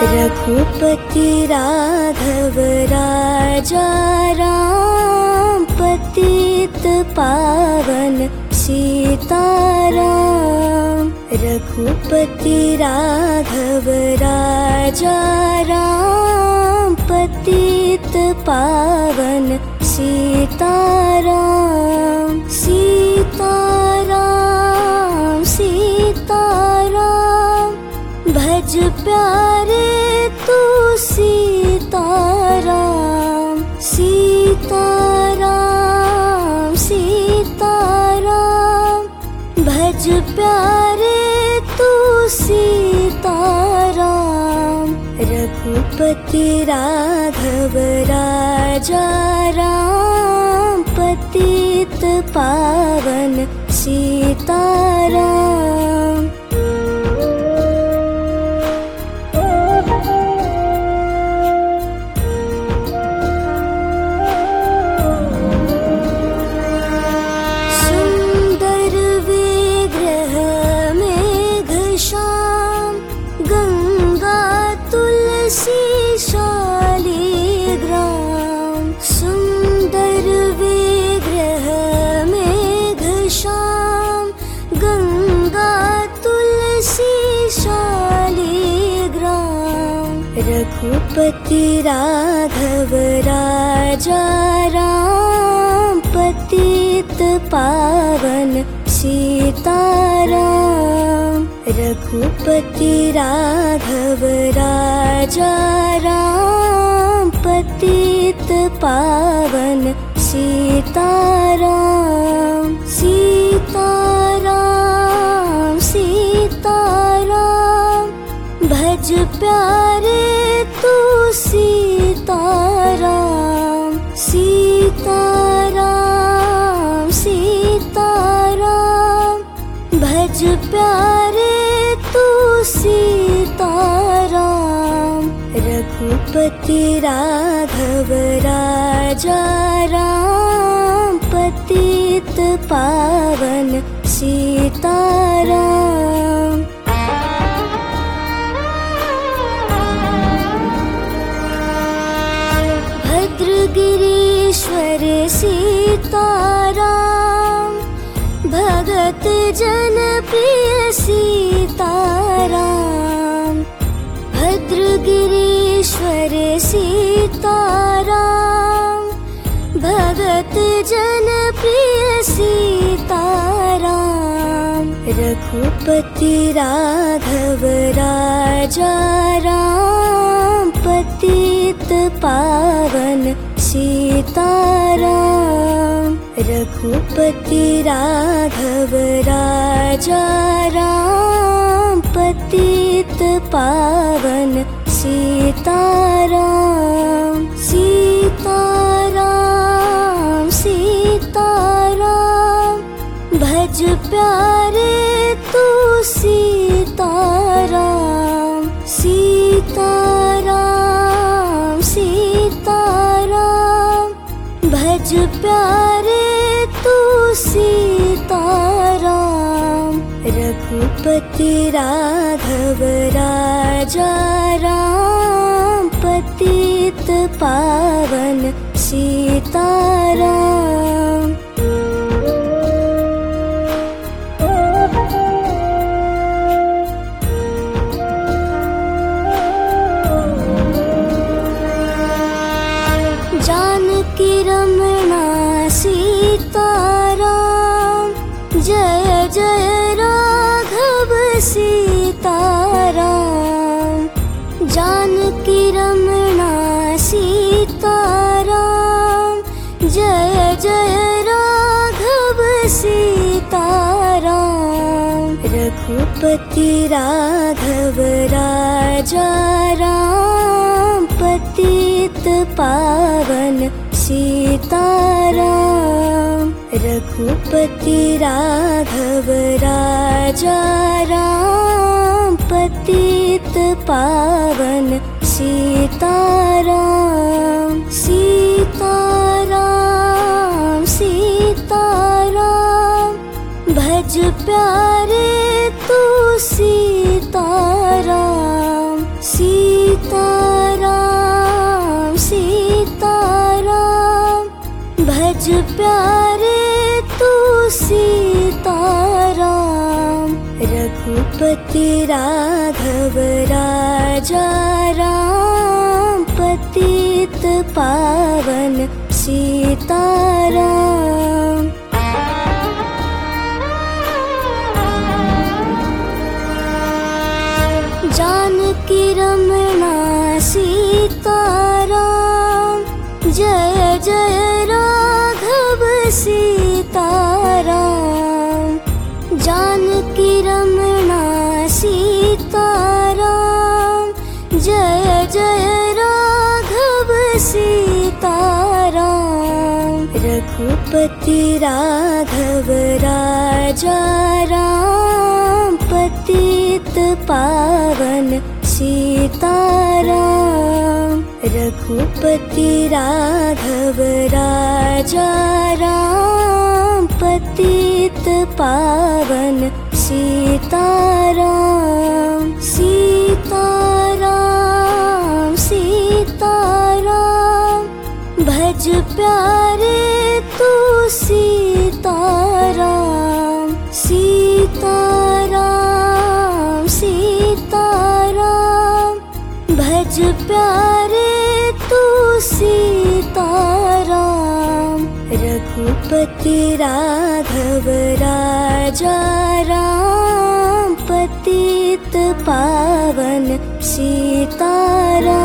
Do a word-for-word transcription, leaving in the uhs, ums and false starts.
रघुपति राघव राजा राम, पतित पावन सीताराम। रघुपति राघव राजा राम, पतित पावन सीताराम। सीताराम सीताराम, भज प्यारे तू सीताराम। सीताराम सीताराम, भज प्यारे तू सीताराम। रघुपति राघव राजा राम, पतित पावन सीताराम। रघुपति राघव राजा राम, पतित पावन सीताराम। रघुपति राघव राजा राम, पतित पावन सीताराम। सीताराम सीताराम, भज प्यारे तू सीताराम। सीताराम सीताराम, भज प्यारे तू सीताराम। रघुपति राघव राजा राम, पतित पावन सीताराम। भद्रगिरीश्वर सीताराम, भगत जन प्रिय सीताराम। भद्रगिरीश्वर सीताराम, भगत जन प्रिय सीताराम। रघुपति राघव राजा राम, पतित पावन सीताराम। रघुपति राघव राजा राम, पतित पावन सीताराम। सीताराम सीताराम, भज प्यारे तू सीताराम। सीताराम सीताराम, भज प्यारे तू सीताराम। रघुपति राघव राजा राम, पतित पावन सीताराम। जानकी रमणा सीताराम, जय जय राघव सीताराम। जानकी रमणा सीताराम, जय जय राघव सीताराम। रघुपति राघव राजा राम, पतित पावन सीताराम। रघुपति राघव राजा राम, पतित पावन सीताराम। सीताराम सीताराम, भज प्यारे तू सीताराम। सीताराम सीताराम सीताराम भज प्यारे तू सीताराम रघुपति राघव राजा राम पतित पावन सीताराम। जानकी रमणा सीताराम जय जय राघव सीताराम। जानकी रमणा सीताराम जय जय राघव सीताराम रघुपति राघव राजा राम पतित पावन सीताराम रघुपति राघव राजा राम पतित पावन सीताराम। सीताराम सीताराम भज प्यारे तू सीताराम। सीताराम सीताराम भज प्यारे तू सीताराम रघुपति राघव राजा राम पतित पावन सीताराम।